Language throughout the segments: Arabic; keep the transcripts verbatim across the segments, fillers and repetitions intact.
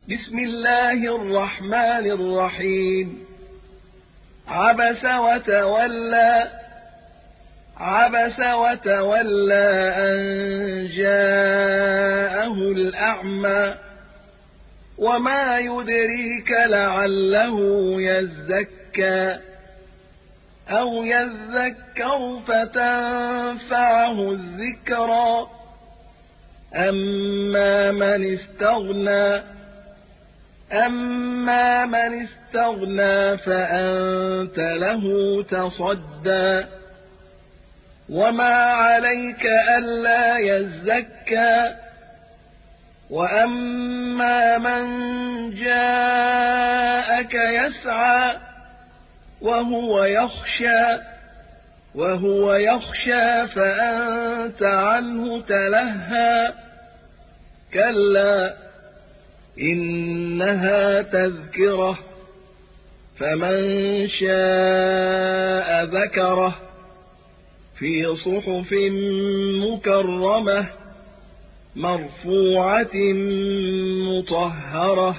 بسم الله الرحمن الرحيم. عبس وتولى عبس وتولى أن جاءه الأعمى وما يدريك لعله يزكى أو يذكر فتنفعه الذكرى أما من استغنى أما من استغنى فأنت له تصدى وما عليك ألا يزكى وأما من جاءك يسعى وهو يخشى وهو يخشى فأنت عنه تلهى كلا إنها تذكرة فمن شاء ذكره في صحف مكرمة مرفوعة مطهرة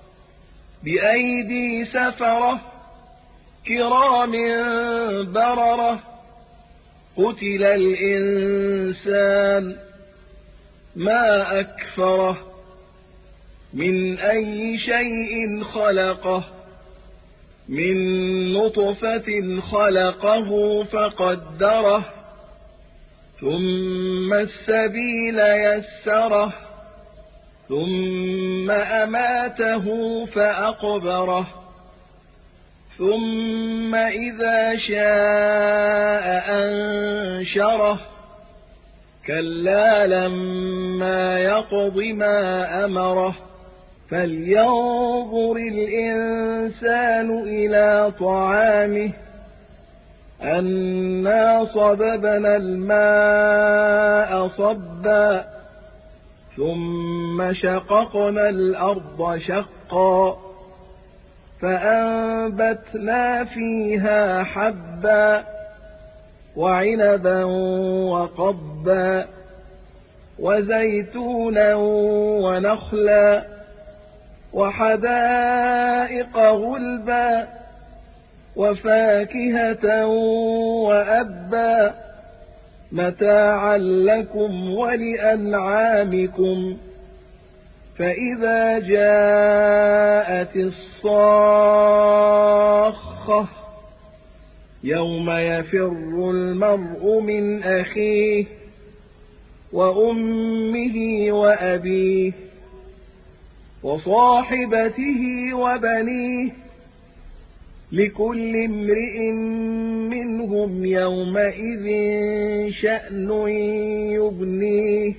بأيدي سفرة كرام بررة قتل الإنسان ما أكفره من أي شيء خلقه من نطفة خلقه فقدره ثم السبيل يسره ثم أماته فأقبره ثم إذا شاء أنشره كلا لما يقض ما أمره فلينظر الإنسان إلى طعامه أنا صببنا الماء صبا ثم شققنا الأرض شقا فأنبتنا فيها حبا وعنبا وقبا وزيتونا ونخلا وحدائق غلبا وفاكهة وأبا متاعا لكم ولأنعامكم فإذا جاءت الصاخة يوم يفر المرء من أخيه وأمه وأبيه وصاحبته وبنيه لكل امرئ منهم يومئذ شأن يغنيه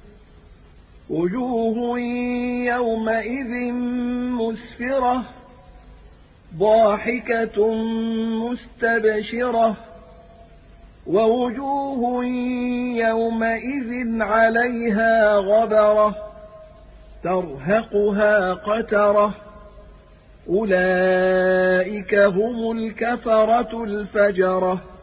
وجوه يومئذ مسفرة ضاحكة مستبشرة ووجوه يومئذ عليها غبرة ترهقها قترة أولئك هم الكفرة الفجرة.